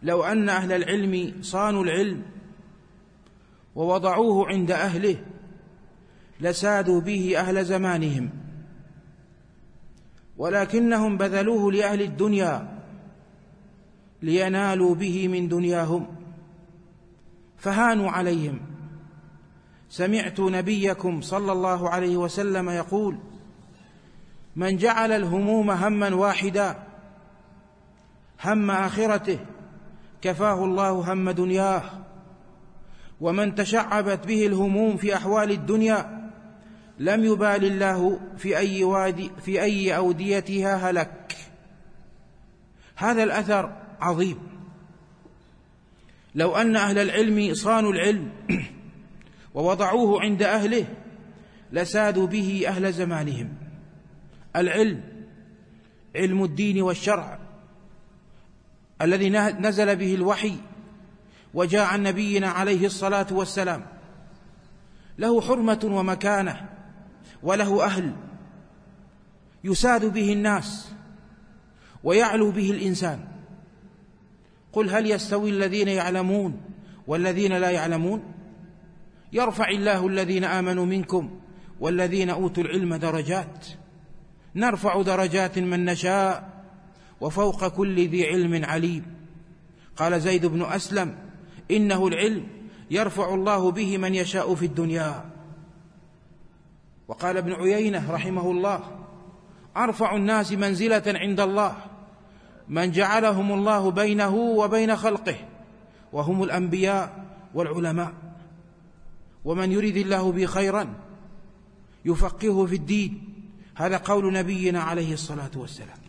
لو أن أهل العلم صانوا العلم ووضعوه عند أهله لسادوا به أهل زمانهم، ولكنهم بذلوه لأهل الدنيا لينالوا به من دنياهم فهانوا عليهم. سمعت نبيكم صلى الله عليه وسلم يقول: من جعل الهموم هما واحدا هم آخرته كفاه الله هم دنياه، ومن تشعبت به الهموم في أحوال الدنيا لم يبال الله في أي أوديتها هلك. هذا الأثر عظيم. لو أن أهل العلم صانوا العلم ووضعوه عند أهله لسادوا به أهل زمانهم. العلم علم الدين والشرع الذي نزل به الوحي وجاء عن نبينا عليه الصلاة والسلام، له حرمة ومكانة وله أهل يساد به الناس ويعلو به الإنسان. قل هل يستوي الذين يعلمون والذين لا يعلمون؟ يرفع الله الذين آمنوا منكم والذين أوتوا العلم درجات، نرفع درجات من نشاء وفوق كل ذي علم عليم. قال زيد بن أسلم: إنه العلم يرفع الله به من يشاء في الدنيا. وقال ابن عيينة رحمه الله: أرفع الناس منزلة عند الله من جعلهم الله بينه وبين خلقه وهم الأنبياء والعلماء. ومن يريد الله به خيرا يفقهه في الدين. هذا قول نبينا عليه الصلاة والسلام.